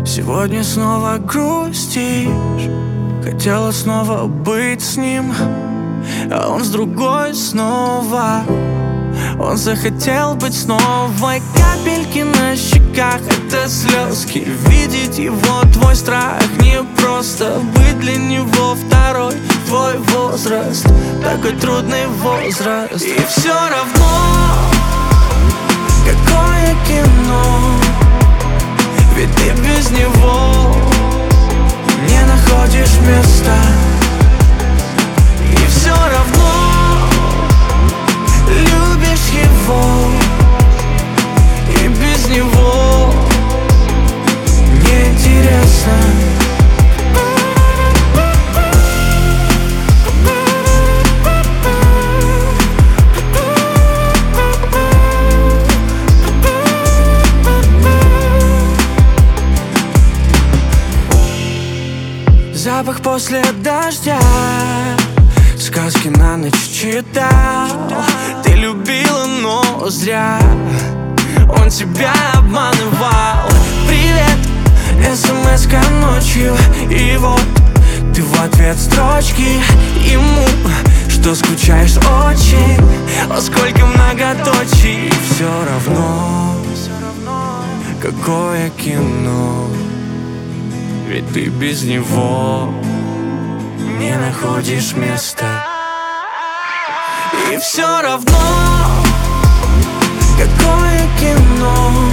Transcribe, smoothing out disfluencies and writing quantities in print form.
Сегодня снова грустишь. Хотела снова быть с ним, а он с другой снова. Он захотел быть снова. Капельки на щеках — это слезки. Видеть его твой страх. Не просто быть для него второй. Твой возраст, такой трудный возраст. И все равно, какое кино, ведь ты без него не находишь места. И все равно любишь его, и без него неинтересно. Запах после дождя, сказки на ночь читал. Ты любила, но зря. Он тебя обманывал. Привет, смс-ка ночью. И вот ты в ответ строчки ему, что скучаешь очень. О, сколько многоточий. И все равно, какое кино, ведь ты без него не находишь места. И все равно, какое кино,